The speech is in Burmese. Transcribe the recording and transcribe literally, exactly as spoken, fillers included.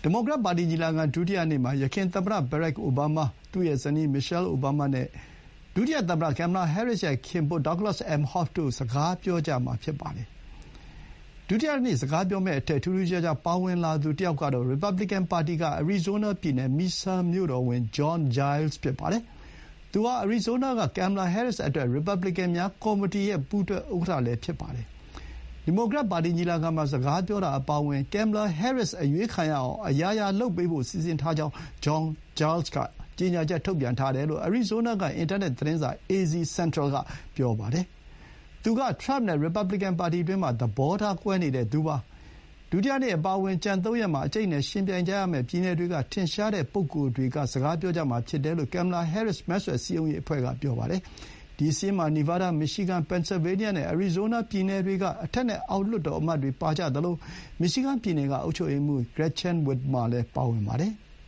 ဒီမိုကရက်ပါတီညီလာခံဒုတိယနေ့မှာယခင်သမ္မတဘရက်အိုဘားမား၊သူ့ရဲ့ဇနီးမီရှဲလ်အိုဘားမားနဲ့ဒုတိယသမ္မတကင်မလာဟဲရစ်ရဲ့ခင်ပွန်းဒေါက်ဂလတ်အမ်ဟော့ဖ်တို့စကားပြောကြမှာဖြစ်ပါတယ်။ဒုတိယနေ့စကားပြောမယ့်အထက်ထူးထူးခြားခြားပါဝင်လာသူတယောက်ကတော့ရီပတ်ဘလီကန်ပါတီကအရီဇိုးနားပြည်နယ်မီဆာမြို့တော်ဝန်ဂျွန်ဂျိုင်းလ်စ်ဖြစ်ပါတယ်။သူဟာအရီဇိုးနားကကင်မလာဟဲရစ်အတွက်ရီပတ်ဘလီကန်များကော်မတီရဲ့ပူးတွဲဥက္ကဋ္ဌလည်းဖြစ်ပါတယ်။ဒီမိုကရက်ပါတီညီလာခံမှာစကားပြောတာအပါအဝင်ကင်မလာဟဲရစ်အရွေးခံရအောင်အရာရာလုပ်ပေးဖို့စီစဥ်ထားကြောင်းဂျွန်ဂျိုင်းလ်စ်ကကြေညာချက်ထုတ်ပြန်ထားတယ်လို့အရီဇိုးနားကအင်တာနက်သတင်းစာ အေ ဇီ Central ကပြောပါတယ်။သူကထရမ့်နဲ့ရီပတ်ဘလီကန်ပါတီတွင်းမှာသဘောထားကွဲနေတဲ့သူပါ။ဒုတိယနေ့အပါအဝင်ကျန်သုံးရက်မှာအကျိတ်နဲ့ယှဉ်ပြိုင်ကြရမယ့်ပြည်နယ်တွေကထင်ရှားတဲ့ပုဂ္ဂိုလ်တွေကစကားပြောကြမှာဖြစ်တယ်လို့ကင်မလာဟဲရစ်မဲဆွယ်စည်းရုံးရေးအဖွဲ့ကပြောပါတယ်။ဒီစာရင်းမှာနီဗားဒါး၊မီရှီဂန်၊ပန်ဆယ်ဗေးနီးယားနဲ့အရီဇိုးနားပြည်နယ်တွေကအထက်နဲ့အောက်လွှတ်တော်အမတ်တွေပါကြသလိုမီရှီဂန်ပြည်နယ်ကအုပ်ချုပ်ရေးမှူးဂရက်ချန်ဝစ်မာလည်းပါဝင်ပါတယ်။